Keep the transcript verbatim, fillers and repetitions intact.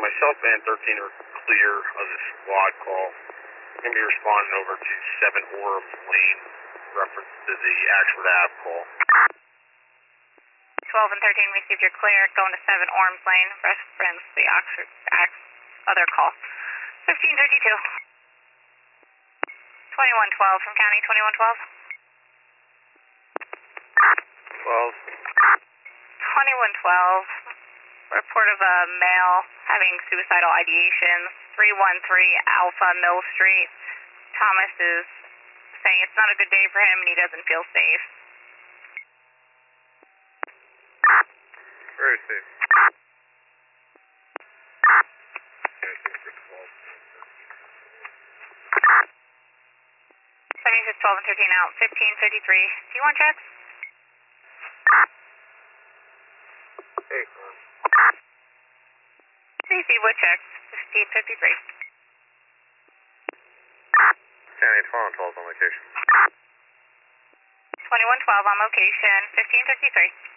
myself and thirteen are clear of the squad call. I'm going to be responding over to seven Orem Lane, reference to the Ashford Ave call. twelve and thirteen received your clear, going to seven Orem Lane, reference the Oxford, other call. fifteen thirty-two. twenty-one twelve from County, twenty-one twelve. twelve. twenty-one twelve. Report of a male having suicidal ideation, three one three Alpha Mill Street. Thomas is saying it's not a good day for him and he doesn't feel safe. Very safe. seventy-six twelve and thirteen out, fifteen thirty-three. Do you want checks? Hey. Receive with checks, fifteen fifty-three. County twelve twelve on location. twenty-one twelve on location, fifteen fifty-three.